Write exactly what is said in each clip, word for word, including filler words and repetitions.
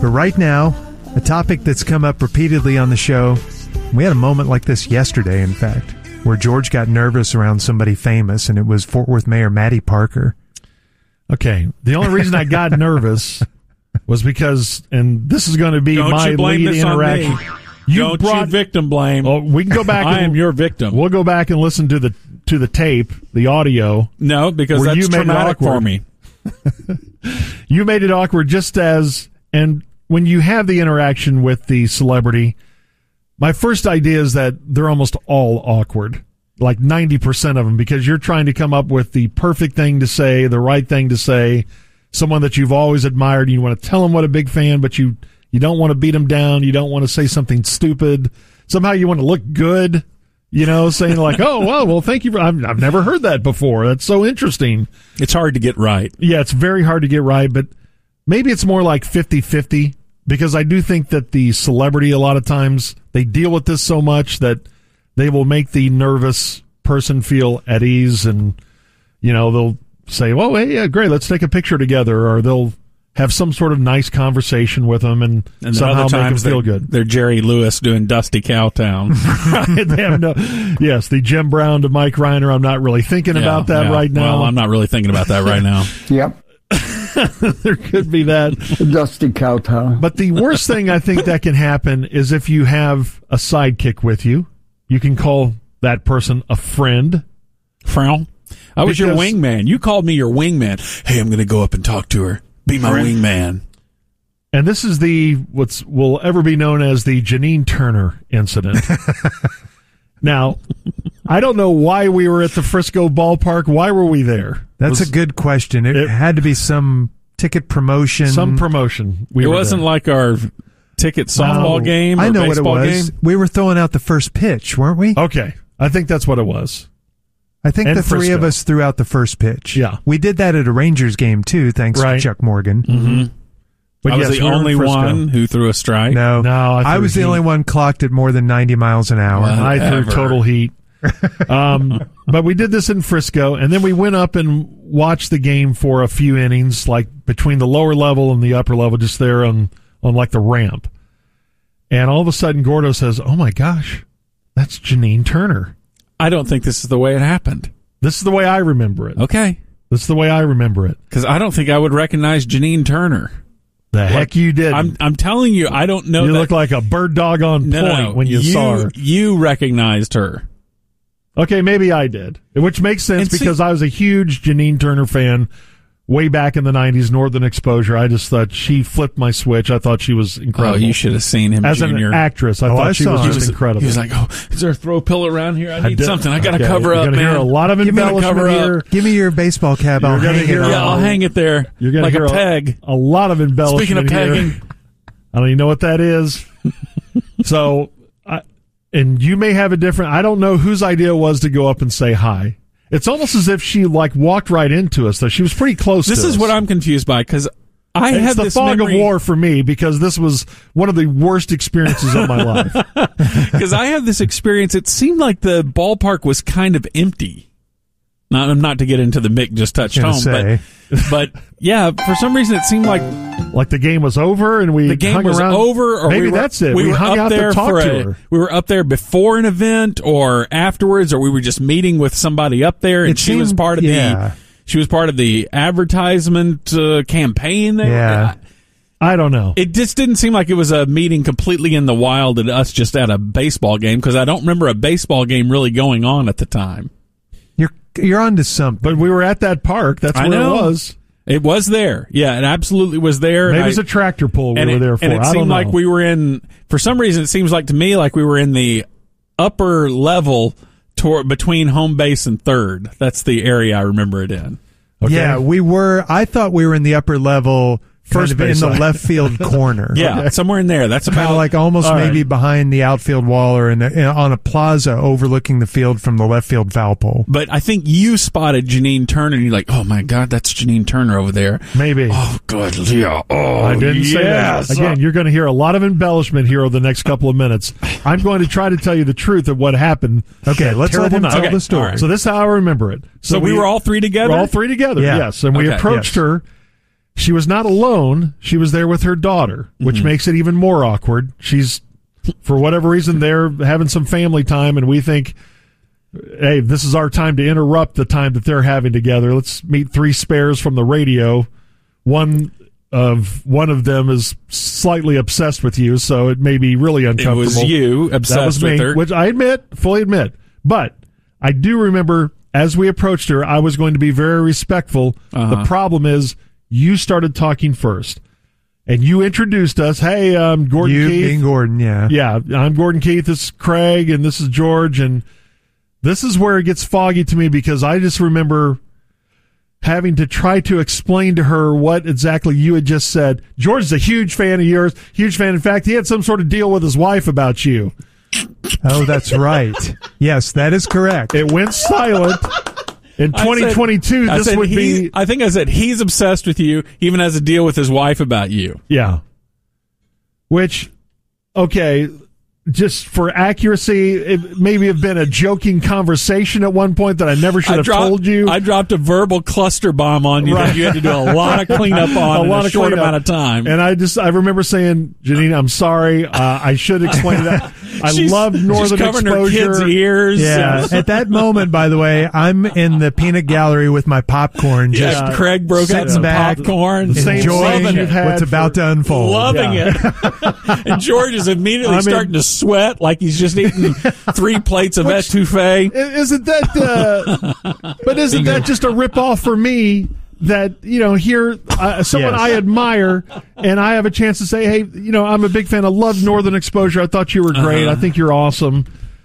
But right now, a topic that's come up repeatedly on the show, we had a moment like this yesterday, in fact, where George got nervous around somebody famous, and it was Fort Worth Mayor Matty Parker. Okay, the only reason I got nervous was because, and this is going to be Don't my you blame lead this interaction. on me. You Don't brought, you victim blame. Oh, we can go back. I and, am your victim. We'll go back and listen to the to the tape, the audio. No, because that's traumatic for me. You made it awkward just as, and when you have the interaction with the celebrity, my first idea is that they're almost all awkward, like ninety percent of them, because you're trying to come up with the perfect thing to say, the right thing to say, someone that you've always admired, and you want to tell them what a big fan, but you, you don't want to beat them down, you don't want to say something stupid. Somehow you want to look good, you know, saying like, oh, well, well, thank you. For, I've, I've never heard that before. That's so interesting. It's hard to get right. Yeah, it's very hard to get right, but maybe it's more like fifty-fifty, because I do think that the celebrity, a lot of times, they deal with this so much that they will make the nervous person feel at ease, and, you know, they'll say, well, hey, yeah, great, let's take a picture together, or they'll have some sort of nice conversation with them and, and somehow other make times them feel they're, good. They're Jerry Lewis doing Dusty Cowtown. Right, they have no, yes, the Jim Brown to Mike Reiner. I'm not really thinking yeah, about that yeah. right now. Well, I'm not really thinking about that right now. Yep. There could be that. Dusty Cowtown. But the worst thing I think that can happen is if you have a sidekick with you. You can call that person a friend. Frown. I was Because, your wingman. You called me your wingman. Hey, I'm going to go up and talk to her. Be my Friend. wingman. And this is the what's will ever be known as the Janine Turner incident. Now, I don't know why we were at the Frisco ballpark. Why were we there? That's Was, a good question. It, it- had to be some ticket promotion. some promotion. We It were wasn't there. like our ticket softball No, game or I know what it baseball was. game. We were throwing out the first pitch, weren't we? Okay, I think that's what it was. I think and the three of Frisco. us threw out the first pitch. Yeah. We did that at a Rangers game, too, thanks Right. to Chuck Morgan. Mm-hmm. But I was yes, the we were in only Frisco. one who threw a strike. No, No, I I, threw was the heat. only one clocked at more than ninety miles an hour. Wow. I threw Ever. total heat. Um, but we did this in Frisco, and then we went up and watched the game for a few innings, like between the lower level and the upper level, just there on, on like the ramp. And all of a sudden, Gordo says, "Oh my gosh, that's Janine Turner." I don't think this is the way it happened. This is the way I remember it. Okay. This is the way I remember it. Because I don't think I would recognize Janine Turner. The heck you did. I'm I'm telling you, I don't know. You that, look like a bird dog on no, point no, when you, you saw her. You recognized her. Okay, maybe I did, which makes sense And see- because I was a huge Janine Turner fan way back in the nineties, Northern Exposure. I just thought she flipped my switch. I thought she was incredible. Oh, you should have seen him, As Junior. an actress, I Oh, thought I she saw was her. just he was, incredible. He was like, "Oh, is there a throw pillow around here? I I need did- something. I got to okay, cover you're up, gonna man." hear a lot of Give me the embellishment cover here. up. Give me your baseball cap. I'll You're gonna hang hear it Yeah, on. I'll hang it there. You're gonna like hear a peg. A lot of embellishment Speaking of here. pegging, I don't even know what that is. So, I, and you may have a different. I don't know whose idea it was to go up and say hi. It's almost as if she like walked right into us. Though she was pretty close. this to is us. what I'm confused by because I It's have the this fog memory, of war for me because this was one of the worst experiences of my life. because I have this experience. It seemed like the ballpark was kind of empty. Not, not to get into the Mick just touched Gonna home, say. but but yeah, for some reason it seemed like Like the game was over and we the game hung was around. over, or maybe we were, that's it. We, We, were hung up out there to talk for to a, her. we were up there before an event or afterwards, or we were just meeting with somebody up there, and It she was seemed- part of yeah. the she was part of the advertisement uh, campaign there. Yeah. I don't know. It just didn't seem like it was a meeting completely in the wild and us just at a baseball game, because I don't remember a baseball game really going on at the time. You're you're onto something. But we were at that park. That's I where know. it was. It was there. Yeah, it absolutely was there. and Maybe I- it's a tractor pull we and were it, there for. And it I seemed don't know. like we were in, for some reason, it seems like to me like we were in the upper level toward, between home base and third. That's the area I remember it in. Okay. Yeah, we were. I thought we were in the upper level, First kind of in base the line. left field corner. Yeah, somewhere in there. That's Kind about of like almost All right. maybe behind the outfield wall or in the, in, on a plaza overlooking the field from the left field foul pole. But I think you spotted Janine Turner, and you're like, "Oh my God, that's Janine Turner over there." Maybe. Oh, good, yeah. Oh, I didn't say yes. that. Again, you're going to hear a lot of embellishment here over the next couple of minutes. I'm going to try to tell you the truth of what happened. Okay, that let's let terrible him night. tell Okay, the story. all right. So this is how I remember it. So we were all three together? We're all three together, Yeah. yes. And we Okay, approached yes. her, she was not alone. She was there with her daughter, which mm-hmm. makes it even more awkward. She's, for whatever reason, they're having some family time, and we think, hey, this is our time to interrupt the time that they're having together. Let's meet three spares from the radio. One of one of them is slightly obsessed with you, so it may be really uncomfortable. It was you obsessed that was me, with her. which I admit, fully admit. But I do remember, as we approached her, I was going to be very respectful. Uh-huh. The problem is, you started talking first, and you introduced us. Hey, I'm Gordon you Keith. being Gordon, yeah. Yeah, I'm Gordon Keith. This is Craig, and this is George. And this is where it gets foggy to me, because I just remember having to try to explain to her what exactly you had just said. George is a huge fan of yours, huge fan. In fact, he had some sort of deal with his wife about you. Oh, that's right. Yes, that is correct. It went silent. In twenty twenty-two, I said, this I said would be... I think I said he's obsessed with you, even has a deal with his wife about you. Yeah. Which, okay... Just for accuracy, it maybe have been a joking conversation at one point that I never should I have dropped, told you. I dropped a verbal cluster bomb on you Right. that you had to do a lot of cleanup on a in lot a of short cleanup. amount of time. And I just, I remember saying, Janine, I'm sorry. Uh, I should explain that. I She's- love Northern she's covering Exposure. her kids' ears. Yeah. At that moment, by the way, I'm in the peanut gallery with my popcorn, just Yeah, Craig broke out sitting some back, popcorn, the same enjoying loving you've had what's about for- to unfold. loving Yeah. it. And George is immediately I mean- starting to sweat like he's just eaten three plates of etouffee. Isn't that, uh, but isn't that just a ripoff for me? That, you know, here, uh, someone Yes. I admire, and I have a chance to say, hey, you know, I'm a big fan. I love Northern Exposure. I thought you were great. Uh-huh. I think you're awesome.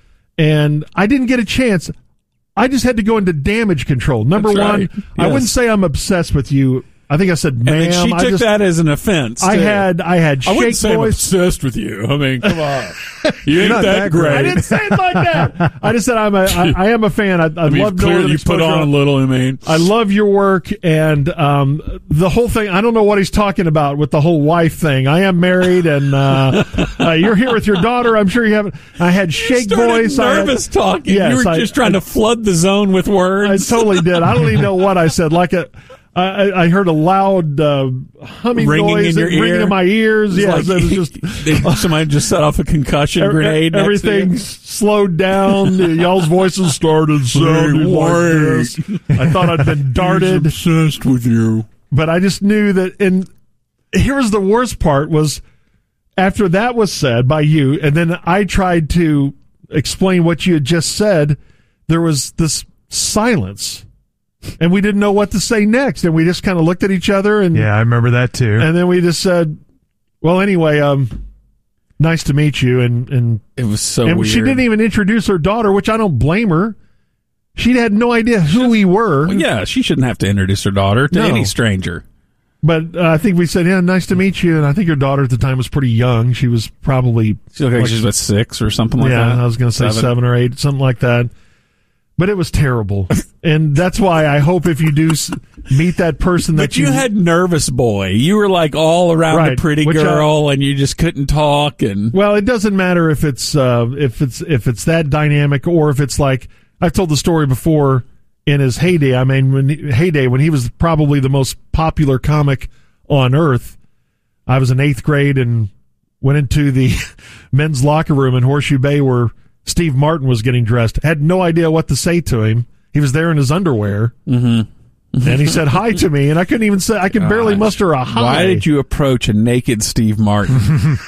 And I didn't get a chance. I just had to go into damage control. Number That's one, right. I Yes. wouldn't say I'm obsessed with you. I think I said, ma'am. And then she I took just, that as an offense. I too. had, I had I shake wouldn't say I'm voice. obsessed with you. I mean, come on. You ain't not that, that great. great. I didn't say it like that. I just said I'm a, I, I am a fan. I, I, I mean, love clearly Northern you put Exposure. on a little, I mean. I love your work, and um, the whole thing. I don't know what he's talking about with the whole wife thing. I am married, and uh, uh, you're here with your daughter. I'm sure you haven't. I had shake Started voice. nervous I had, talking. Yes, you were I- just trying I- to flood the zone with I words. totally did. I don't even know what I said. Like a, I, I heard a loud uh, humming Ringing noise in your ringing ear? in my ears. It's Yes, like it was just. somebody just set off a concussion Every- grenade. next to Everything you. slowed down. Y'all's voices started sounding like this. I thought I'd been darted. obsessed with you. But I just knew that. And here's the worst part was after that was said by you, and then I tried to explain what you had just said, there was this silence. And we didn't know what to say next. And we just kind of looked at each other. And Yeah, I remember that too. and then we just said, well, anyway, um, nice to meet you. And, and, It was so and weird. she didn't even introduce her daughter, which I don't blame her. She had no idea who we were. Well, yeah, she shouldn't have to introduce her daughter to No. any stranger. But uh, I think we said, yeah, nice to meet you. And I think her daughter at the time was pretty young. She was probably, She looked like, Like- she's about six or something like yeah, that. I was going to say Seven. seven or eight, something like that. But it was terrible. And that's why I hope if you do s- meet that person that But you had nervous boy. You were like all around Right, the pretty which I- girl, and you just couldn't talk. And Well, it doesn't matter if it's uh, if it's if it's that dynamic or if it's like I've told the story before in his heyday. I mean, when he, heyday when he was probably the most popular comic on earth. I was in eighth grade and went into the men's locker room in Horseshoe Bay where Steve Martin was getting dressed. Had no idea what to say to him. He was there in his underwear, mm-hmm. and he said hi to me, and I couldn't even say. I could barely Gosh. muster a hi. why did you approach a naked Steve Martin?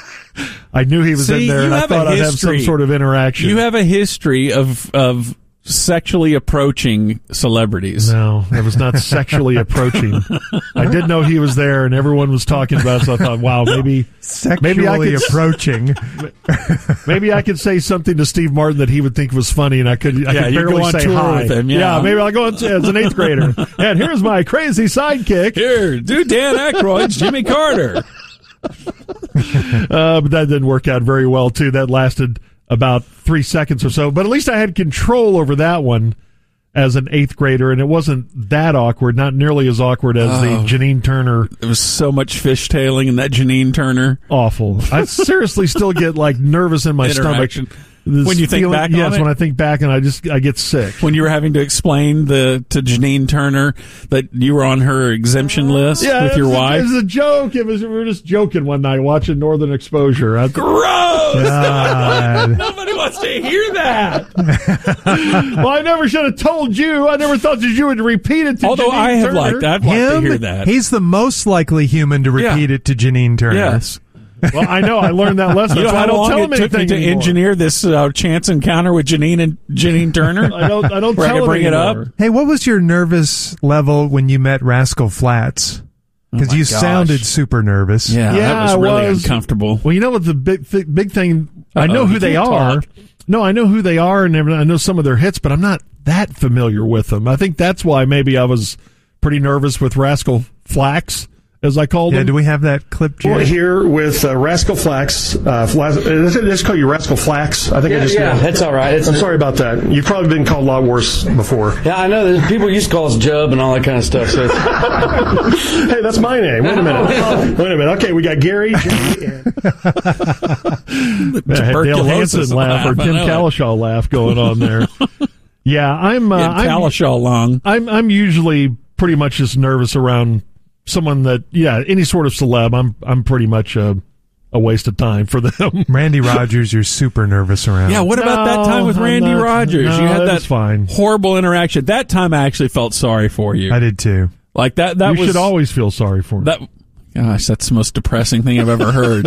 I knew he was See, in there, you and I have a thought I'd have some history. sort of interaction. You have a history of of sexually approaching celebrities. No, I was not sexually approaching. I did know he was there, and everyone was talking about it, so I thought, wow, maybe Sexually maybe I could, approaching. maybe I could say something to Steve Martin that he would think was funny, and I could, I Yeah, could you barely go on say tour hi. with him, yeah. maybe I'll go on as an eighth grader. And here's my crazy sidekick. Here, do Dan Aykroyd's Jimmy Carter. Uh, but that didn't work out very well, too. That lasted about three seconds or so. But at least I had control over that one as an eighth grader, and it wasn't that awkward, not nearly as awkward as Oh. the Janine Turner. There was so much fishtailing in that Janine Turner Awful. I seriously still get like nervous in my stomach. interaction. this When you think feeling- back on yes, it? when I think back and I just I get sick. When you were having to explain the to Janine Turner that you were on her exemption list Yeah, with it your was a- wife. It was a joke. It was we were just joking one night watching Northern Exposure. I, Gross! God. Nobody wants to hear that. well, I never should have told you. I never thought that you would repeat it to Although Janine I have Turner. liked that. I'd like to Him, hear that. he's the most likely human to repeat Yeah. it to Janine Turner. Yes. Well, I know. I learned that lesson. You know so I how don't long tell it him took me anything to anymore. engineer this uh, chance encounter with Janine and Janine Turner? I don't. I don't Where I tell could him bring it up? anymore. Hey, what was your nervous level when you met Rascal Flatts? Because Oh my you gosh. sounded super nervous. Yeah, Yeah, that was I really was. uncomfortable. Well, you know what the big th- big thing? I Uh-oh, know who you they can't are. talk. No, I know who they are, and everything. I know some of their hits, but I'm not that familiar with them. I think that's why maybe I was pretty nervous with Rascal Flax, as I called Yeah, him. do we have that clip, We're Jerry? here with uh, Rascal Flax. Uh, Flax let's, let's call you Rascal Flax. I think I Yeah, just yeah, did. that's all right. It's, I'm sorry about that. You've probably been called a lot worse before. Yeah, I know. There's, people used to call us Jub and all that kind of stuff. So it's, Hey, that's my name. Wait a minute. Wait a minute. Okay, we got Gary, Jerry, and Yeah, Dale Tuberculosis Hansen laugh or laugh, I Tim know it. Calishaw laugh going on there. yeah, I'm. Uh, Yeah, I'm, Calishaw long. I'm. I'm usually pretty much just nervous around someone that. Yeah, any sort of celeb. I'm. I'm pretty much a, a waste of time for them. Randy Rogers, you're super nervous around. Yeah, what about that No, time with I'm Randy not- Rogers? no, you had that that was fine. horrible interaction. That time I actually felt sorry for you. I did too. Like that that you was should always feel sorry for him. that gosh, that's the most depressing thing I've ever heard.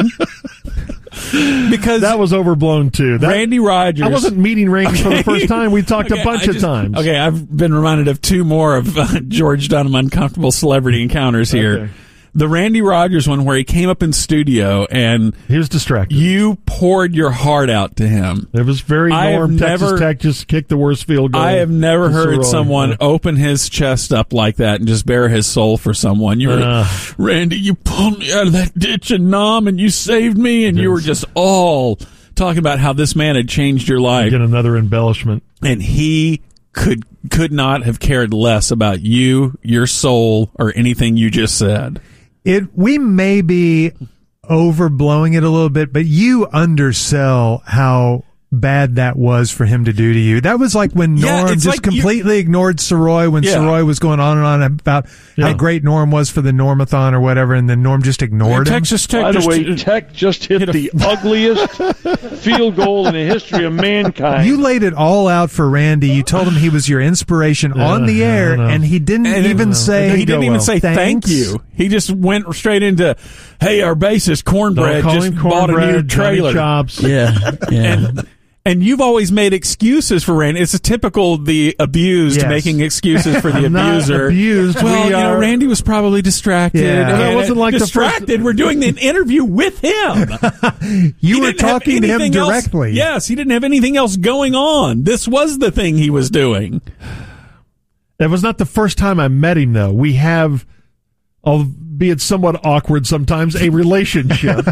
Because That was overblown too. That, Randy Rogers I wasn't meeting Randy for the Okay. first time. We talked Okay, a bunch I of just- times. Okay, I've been reminded of two more of uh, George Dunham uncomfortable celebrity encounters here. Okay. The Randy Rogers one where he came up in studio and He was distracted. you poured your heart out to him. It was very I have norm. Texas never- Tech just kicked the worst field goal. I have never to heard Soroy. someone open his chest up like that and just bare his soul for someone. You were, Uh. Randy, you pulled me out of that ditch in Nam and you saved me, and you were just all talking about how this man had changed your life, Get another embellishment. and he could could not have cared less about you, your soul, or anything you just said. It we may be overblowing it a little bit, but you undersell how bad that was for him to do to you. That was like when Yeah, Norm it's just like you- completely ignored Soroy when Yeah. Soroy was going on and on about Yeah. how great Norm was for the Normathon or whatever, and then Norm just ignored him. Texas Tech By the just- way, Tech just hit, hit a- the ugliest field goal in the history of mankind. You laid it all out for Randy. You told him he was your inspiration on the Yeah, air, I know. and he didn't And even it- say he didn't go even well. say thank Thanks. you. He just went straight into, "Hey, our bassist Don't Cornbread call just him bought a new cornbread, Johnny trailer." chops. yeah, yeah. and and you've always made excuses for Randy. It's a typical the abused Yes. making excuses for the I'm not abuser. abused. Well, We you know, are- Randy was probably distracted. Yeah. and That wasn't like the distracted. first- We're doing an interview with him. you He were didn't have talking to him anything else- directly. Yes, he didn't have anything else going on. This was the thing he was doing. That was not the first time I met him, though. We have, albeit somewhat awkward sometimes, a relationship.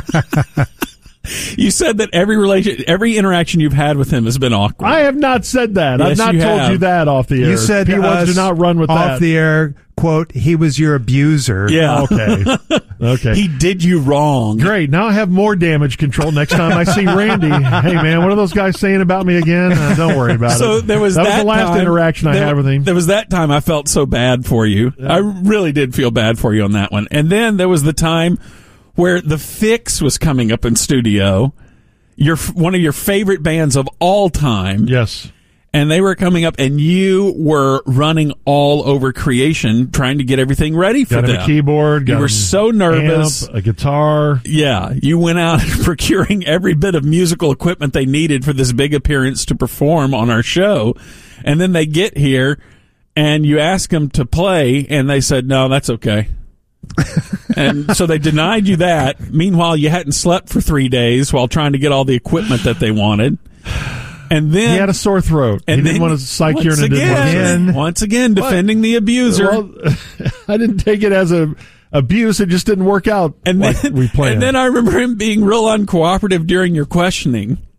You said that every relation, every interaction you've had with him has been awkward. I have not said that. I've Yes, not you told have. you that off the air. You said P to one us do not run with off that. the air, quote, he was your abuser. yeah. Okay. Okay. He did you wrong. Great. Now I have more damage control next time I see Randy. Hey, man, what are those guys saying about me again? Uh, don't worry about So it. there was that that, was the last time- interaction I there, had with him. There was that time I felt so bad for you. I really did feel bad for you on that one. And then there was the time where the Fix was coming up in studio. Your one of your favorite bands of all time. Yes. And they were coming up, and you were running all over creation, trying to get everything ready for Got him them. a keyboard. You got were him so nervous. amp, a guitar. Yeah, you went out procuring every bit of musical equipment they needed for this big appearance to perform on our show. And then they get here, and you ask them to play, and they said, no, that's okay. And so they denied you that. Meanwhile, you hadn't slept for three days while trying to get all the equipment that they wanted. And then He had a sore throat. and he didn't then want to psych once you and it didn't want to- again, once again, defending the abuser. Well, I didn't take it as a abuse. It just didn't work out and like then, we planned. and then I remember him being real uncooperative during your questioning.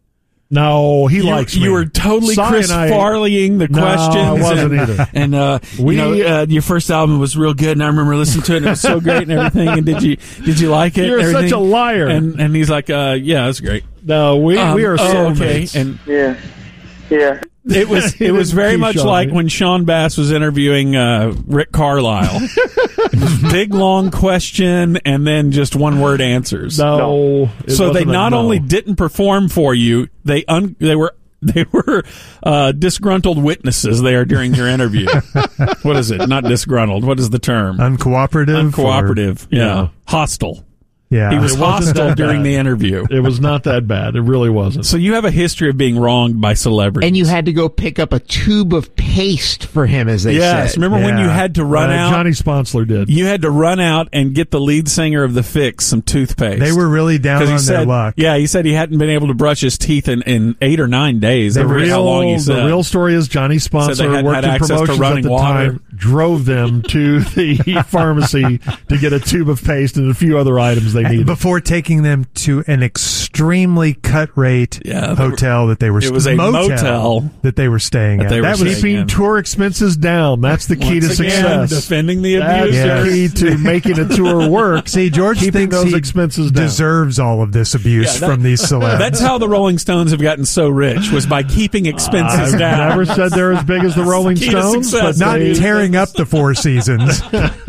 No, he you, likes me. You were totally Cy Chris and I- Farleying the No, questions. I wasn't and, either. And uh, We- you know, uh, your first album was real good, and I remember listening to it, and it was so great and everything. And did you did you like it? You're and such everything? a liar. And and he's like, uh, yeah, it's great. No, we Um, we are oh, okay. soulmates. And Yeah. Yeah. it was it was very much Keyshawn. like when Sean Bass was interviewing uh, Rick Carlisle. It was big long question and then just one word answers. No, it So they wasn't a not no. only didn't perform for you, they un- they were they were uh, disgruntled witnesses there during your interview. What is it? Not disgruntled. What is the term? Uncooperative? Uncooperative. or- Yeah. yeah. Hostile. Yeah. He was It wasn't hostile that during bad. the interview. It was not that bad. It really wasn't. So you have a history of being wronged by celebrities. And you had to go pick up a tube of paste for him, as they yes. said. Remember when Yeah. you had to run Uh, out? Johnny Sponsler did. You had to run out and get the lead singer of the Fix some toothpaste. They were really down on Because he their said, luck. yeah, he said he hadn't been able to brush his teeth in, in eight or nine days. The I forget real, how long he the said. real story is Johnny Said Sponsor they hadn't worked had in access to promotions running at the water. time, drove them to the pharmacy to get a tube of paste and a few other items they needed. Before taking them to an extremely cut rate Yeah, they were- hotel that they were it was a motel that they were staying that at. they were that was staying Keeping in. tour expenses down. That's the key Once to again, success. defending the That's abuser. the key to making a tour work. See, George keeping thinks those he expenses down. deserves all of this abuse Yeah, that- from these celebs. That's how the Rolling Stones have gotten so rich, was by keeping expenses I've down. never said they're as big as the Rolling Key to Stones, success, but not they, tearing up the Four Seasons.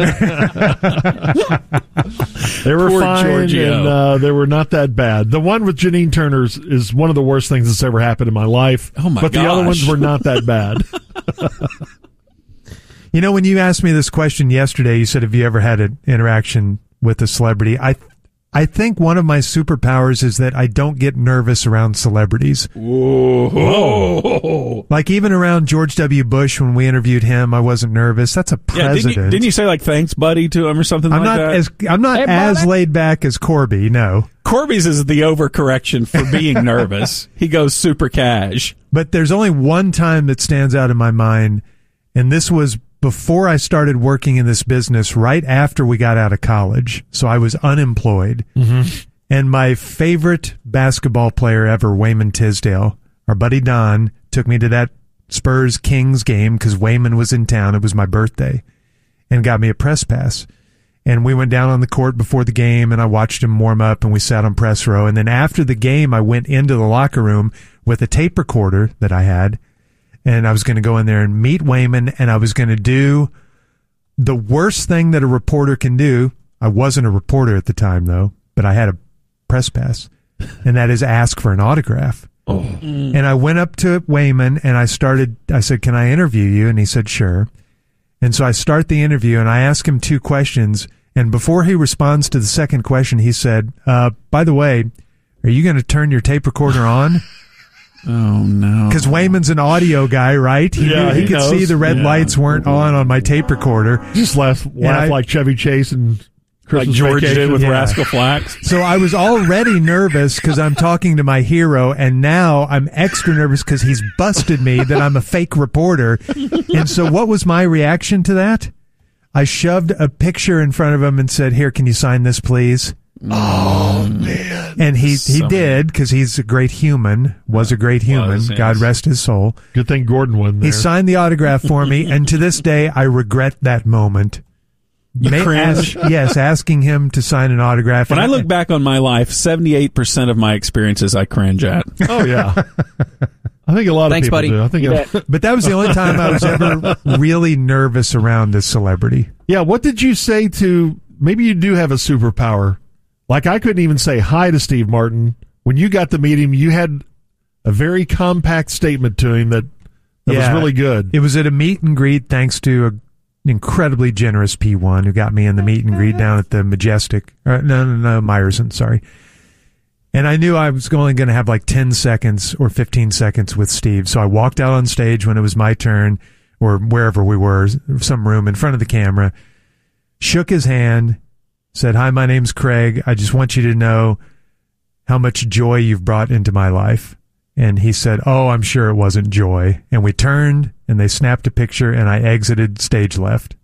they were Poor fine Giorgio. and uh, they were not that bad. The one with Janine Turner's is one of the worst things that's ever happened in my life. Oh, my But the other gosh. ones were not that bad. You know, when you asked me this question yesterday, you said, have you ever had an interaction with a celebrity? I I think one of my superpowers is that I don't get nervous around celebrities. Whoa. Like even around George W. Bush when we interviewed him, I wasn't nervous. That's a Yeah, president. didn't you, didn't you say like thanks, buddy, to him or something I'm like not that? as I'm not Hey, as buddy. laid back as Corby. No, Corby's is the overcorrection for being nervous. He goes super cash. but there's only one time that stands out in my mind, and this was before I started working in this business. Right after we got out of college, so I was unemployed. Mm-hmm. And my favorite basketball player ever, Wayman Tisdale, our buddy Don, took me to that Spurs Kings game because Wayman was in town. It was my birthday, and got me a press pass. And we went down on the court before the game, and I watched him warm up, and we sat on press row. And then after the game, I went into the locker room with a tape recorder that I had, and I was going to go in there and meet Wayman, and I was going to do the worst thing that a reporter can do. I wasn't a reporter at the time, though, but I had a press pass, and that is ask for an autograph. Oh. And I went up to Wayman, and I started, I said, can I interview you? And he said, sure. And so I start the interview, and I ask him two questions, and before he responds to the second question, he said, uh, by the way, are you going to turn your tape recorder on? Oh, no. Because Wayman's an audio guy, right? He, Yeah, knew, he, he could knows. see the red Yeah. lights weren't on on my tape recorder. Just laugh, laugh I- like Chevy Chase and Like Christmas George Vacation. did with Yeah. Rascal Flatts. So I was already nervous because I'm talking to my hero, and now I'm extra nervous because he's busted me that I'm a fake reporter. And so what was my reaction to that? I shoved a picture in front of him and said, here, can you sign this, please? Oh, man. And he, he Somebody- did, because he's a great human, was a great human. Was, yes. God rest his soul. Good thing Gordon won there. He signed the autograph for me, and to this day, I regret that moment. You May cringe? ask- yes, asking him to sign an autograph. When And I look back on my life, seventy-eight percent of my experiences I cringe at. Oh, yeah. I think a lot of Thanks, people buddy. do. I think. You I- bet. But that was the only time I was ever really nervous around a celebrity. Yeah, what did you say to, maybe you do have a superpower. Like I couldn't even say hi to Steve Martin. When you got to meet him, you had a very compact statement to him that, that Yeah. was really good. It was at a meet and greet thanks to a, an incredibly generous P one who got me in the meet and greet down at the Majestic. Uh, no, no, no, Meyerson, sorry. And I knew I was only going to have like ten seconds or fifteen seconds with Steve. So I walked out on stage when it was my turn, or wherever we were, some room in front of the camera, shook his hand, said, hi, my name's Craig. I just want you to know how much joy you've brought into my life. And he said, oh, I'm sure it wasn't joy. And we turned, and they snapped a picture, and I exited stage left.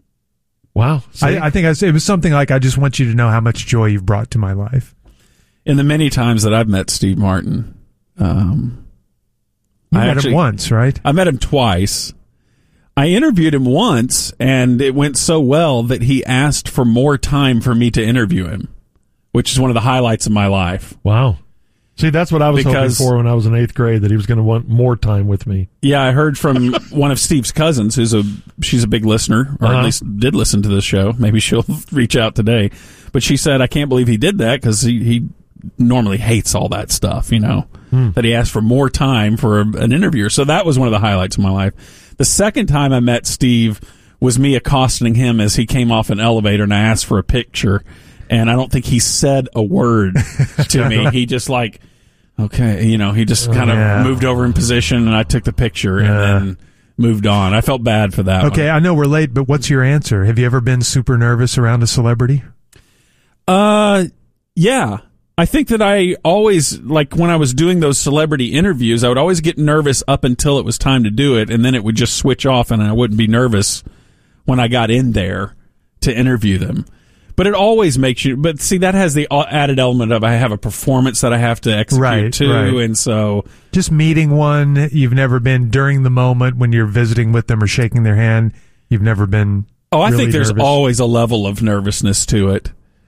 Wow. See? I, I think I said, it was something like, I just want you to know how much joy you've brought to my life. In the many times that I've met Steve Martin, Um, You I met actually- him once, right? I met him twice. I interviewed him once, and it went so well that he asked for more time for me to interview him, which is one of the highlights of my life. Wow. See, that's what I was Because- hoping for when I was in eighth grade, that he was going to want more time with me. Yeah, I heard from one of Steve's cousins, who's a she's a big listener, or Uh-huh. at least did listen to this show. Maybe she'll reach out today. But she said, I can't believe he did that, because he, he normally hates all that stuff, you know, Hmm. that he asked for more time for a, an interviewer. So that was one of the highlights of my life. The second time I met Steve was me accosting him as he came off an elevator, and I asked for a picture, and I don't think he said a word to me. He just like, okay, you know, he just kind of Yeah. moved over in position, and I took the picture and Yeah. then moved on. I felt bad for that Okay, I know we're late, but what's your answer? Have you ever been super nervous around a celebrity? one. Uh, yeah. I think that I always, like when I was doing those celebrity interviews, I would always get nervous up until it was time to do it, and then it would just switch off, and I wouldn't be nervous when I got in there to interview them. But it always makes you, but see, that has the added element of I have a performance that I have to execute Right, too, right. and so, Just meeting one you've never been during the moment when you're visiting with them or shaking their hand. You've never been. oh, I really think there's nervous? always a level of nervousness to it.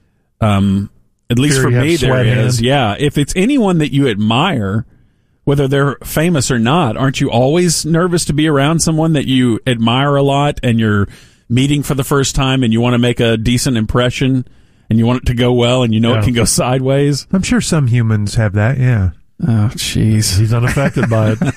Um, at least Fear for you have me, there sweat is. hand. Yeah. If it's anyone that you admire, whether they're famous or not, aren't you always nervous to be around someone that you admire a lot and you're meeting for the first time and you want to make a decent impression and you want it to go well and you know Yeah. it can go sideways? I'm sure some humans have that. Yeah. Oh, jeez. He's unaffected by it.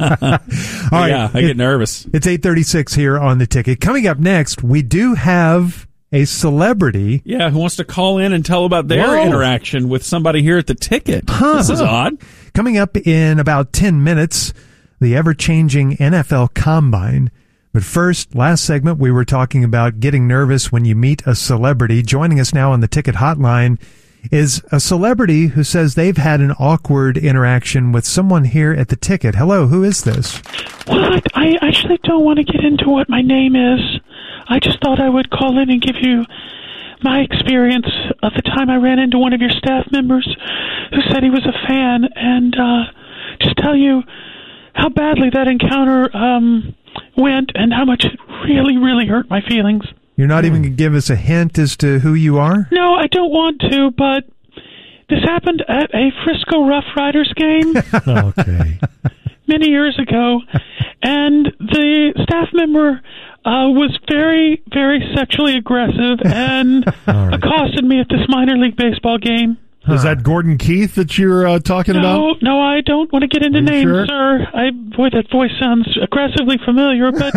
All right. Yeah, I it- get nervous. It's eight thirty-six here on the ticket. Coming up next, we do have a celebrity. Yeah, who wants to call in and tell about their Whoa. interaction with somebody here at the ticket? Huh. This is odd. Coming up in about ten minutes, the ever-changing N F L Combine. But first, last segment, we were talking about getting nervous when you meet a celebrity. Joining us now on the ticket hotline is a celebrity who says they've had an awkward interaction with someone here at the ticket. Hello, who is this? Well, I, I actually don't want to get into what my name is. I just thought I would call in and give you my experience of the time I ran into one of your staff members who said he was a fan, and uh, just tell you how badly that encounter um, went and how much it really, really hurt my feelings. You're not even going to give us a hint as to who you are? No, I don't want to, but this happened at a Frisco Rough Riders game Okay. many years ago, and the staff member uh, was very, very sexually aggressive and All right. accosted me at this minor league baseball game. Is that Gordon Keith that you're uh, talking about? No, no, I don't want to get into Are you names, sure? sir. I, boy, that voice sounds aggressively familiar, but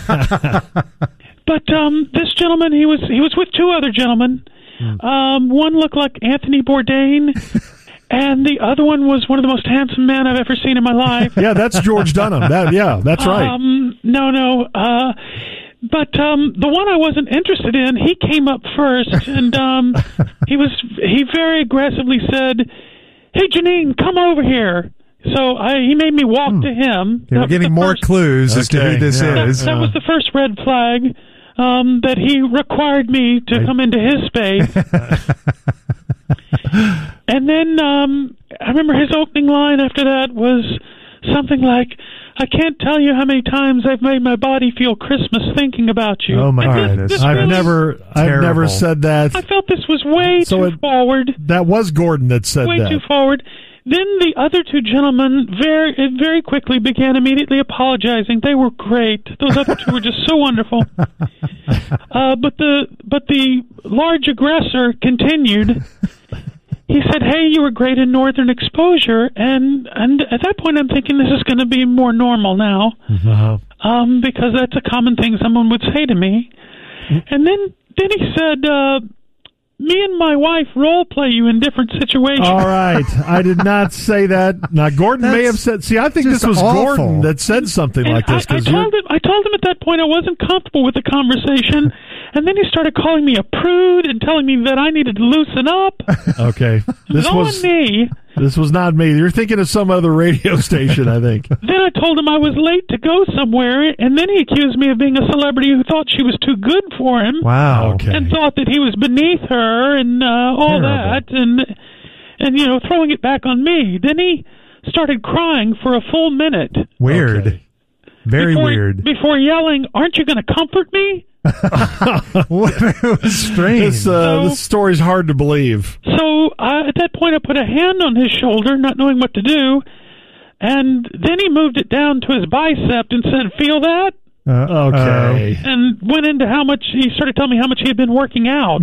but um, this gentleman, he was he was with two other gentlemen. Um, one looked like Anthony Bourdain, and the other one was one of the most handsome men I've ever seen in my life. Yeah, that's George Dunham. That, yeah, that's right. Um, no, no. Uh, but um, the one I wasn't interested in, he came up first, and um, he was he very aggressively said, "Hey, Janine, come over here." So I, he made me walk to him. Okay, we're That was getting the more first- clues as to Okay, who this yeah. That, is. that was the first red flag um, that he required me to come into his space. And then um, I remember his opening line after that was something like, "I can't tell you how many times I've made my body feel Christmas thinking about you." Oh, my And this- goodness. this I've really- never, I've Terrible. never said that. I felt this was way So too it- forward. That was Gordon that said way that. too forward. Then the other two gentlemen very very quickly began immediately apologizing. They were great. Those other two were just so wonderful. Uh, but the but the large aggressor continued. He said, "Hey, you were great in Northern Exposure," and and at that point, I'm thinking this is going to be more normal now, Uh-huh. um, because that's a common thing someone would say to me. And then then he said, uh, "Me and my wife role play you in different situations." All right. I did not say that. Now, Gordon may That's have said, see, I think just this was awful. Gordon that said something And like this. I, I 'cause you're- told him. I told him at that point I wasn't comfortable with the conversation, and then he started calling me a prude and telling me that I needed to loosen up. Okay. This It was was, on me. this was not me. You're thinking of some other radio station, I think. Then I told him I was late to go somewhere, and then he accused me of being a celebrity who thought she was too good for him, Wow. Okay. and thought that he was beneath her, and uh, all Terrible. that, and and you know, throwing it back on me. Then he started crying for a full minute. Weird. Okay. Very before, weird. Before yelling, "Aren't you going to comfort me?" It was strange. This, uh, So- this story's hard to believe. So uh, at that point, I put a hand on his shoulder, not knowing what to do, and then he moved it down to his bicep and said, "Feel that?" Uh, Okay. And went into how much he started telling me how much he had been working out.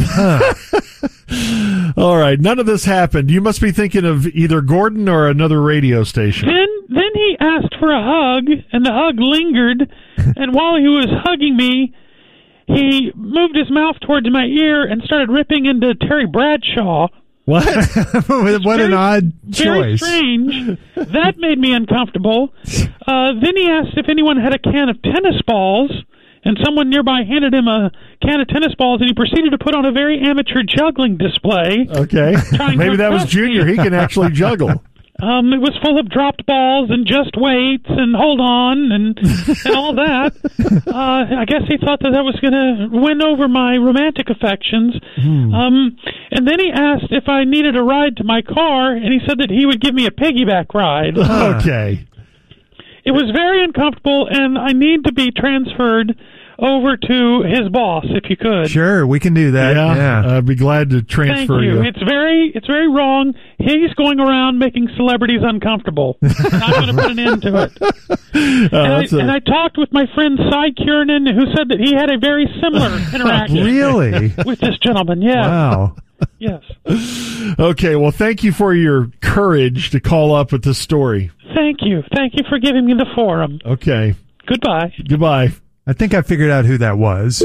All right. None of this happened. You must be thinking of either Gordon or another radio station. Then then he asked for a hug, and the hug lingered. And while he was hugging me, he moved his mouth towards my ear and started ripping into Terry Bradshaw. What? what an Very- odd Very choice. strange. That made me uncomfortable. Uh, then he asked if anyone had a can of tennis balls, and someone nearby handed him a can of tennis balls, and he proceeded to put on a very amateur juggling display. Okay. Trying Maybe to that was impress me. Junior. He can actually juggle. Um, it was full of dropped balls and just weights and hold on and and all that. Uh, I guess he thought that that was going to win over my romantic affections. Um, and then he asked if I needed a ride to my car, and he said that he would give me a piggyback ride. Okay. It was very uncomfortable, and I need to be transferred over to his boss, if you could. Sure, we can do that. Yeah. Yeah. I'd be glad to Thank transfer you. you. It's very, it's very wrong. He's going around making celebrities uncomfortable. And I'm going to put an end to it. Uh, and, I, that's a- and I talked with my friend Cy Kiernan, who said that he had a very similar interaction Really? with this gentleman. Yeah. Wow. Yes. Okay, well, thank you for your courage to call up with this story. Thank you. Thank you for giving me the forum. Okay, Goodbye. goodbye. I think I figured out who that was.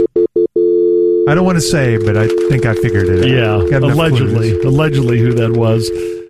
I don't want to say, but I think I figured it out. Yeah, Got enough allegedly, clues. allegedly who that was.